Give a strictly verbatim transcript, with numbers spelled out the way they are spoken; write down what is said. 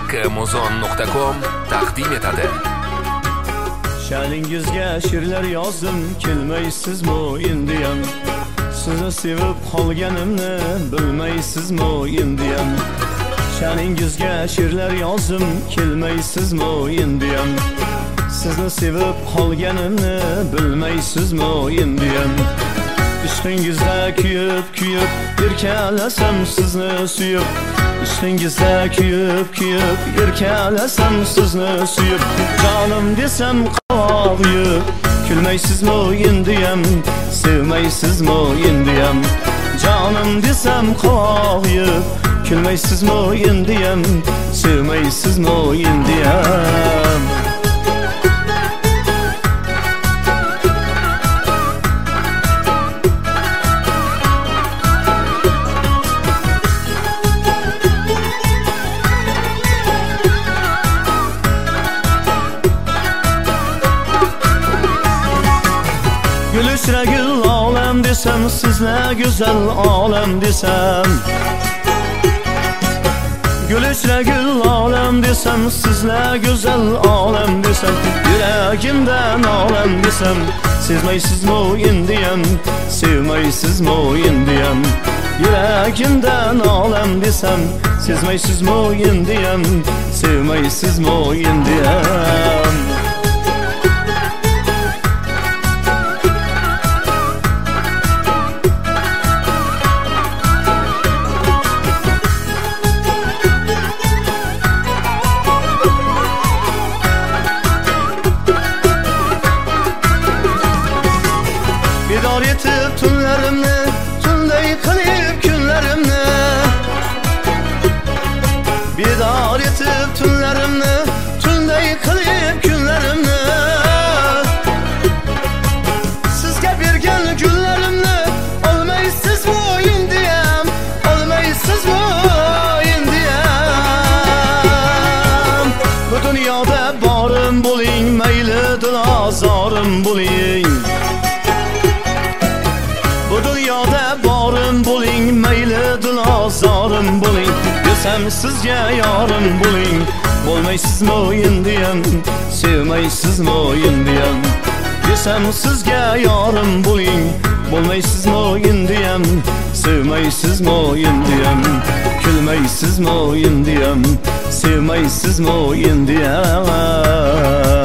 haqqimuzon nuqta com taqdim etadi. Sha'ningizga she'rlar yozdim, kelmaysizmi endiyam? Sizni sevib qolganimni bilmaysizmi endiyam? Sha'ningizga she'rlar yozdim, kelmaysizmi endiyam? Sizni sevib qolganimni bilmaysizmi endiyam? İşqingizda kuyib kuyib erkalasam sizni suyib, İşqingizda kuyib kuyib erkalasam sizni suyib, jonim desam qovuyib, kulmaysizmi endiyam? Sevmaysizmi endiyam? Jonim desam qovuyib, kulmaysizmi endiyam? Sevmaysizmi endiyam? Gülüşre gül alem desem, sizle güzel alem desem. Gülüşre gül alem desem, sizle güzel alem desem. Yüreğimden alem desem, sevmeysizmi endiyam? Sevmeysizmi endiyam? Yüreğimden alem desem, sevmeysizmi endiyam? Sevmeysizmi endiyam? Bidar yetib tunlarimni, tunday qilib kunlarimni. Bidar yetib tunlarimni, tunday qilib kunlarimni. Sizga bergan gullarimni olmaysizmi endiyam? Olmaysizmi endiyam? Bu dunyoda borim bo'ling, mayli dilozorim bo'ling. Bu dünyada borim bo'ling, mayli dilozorim bo'ling. Desam sizga yorim bo'ling, bo'lmaysizmi endiyam? Sevmaysizmi endiyam? Desam sizga yorim bo'ling, bo'lmaysizmi endiyam? Sevmaysizmi endiyam? Kulmaysizmi endiyam? Sevmaysizmi endiyam?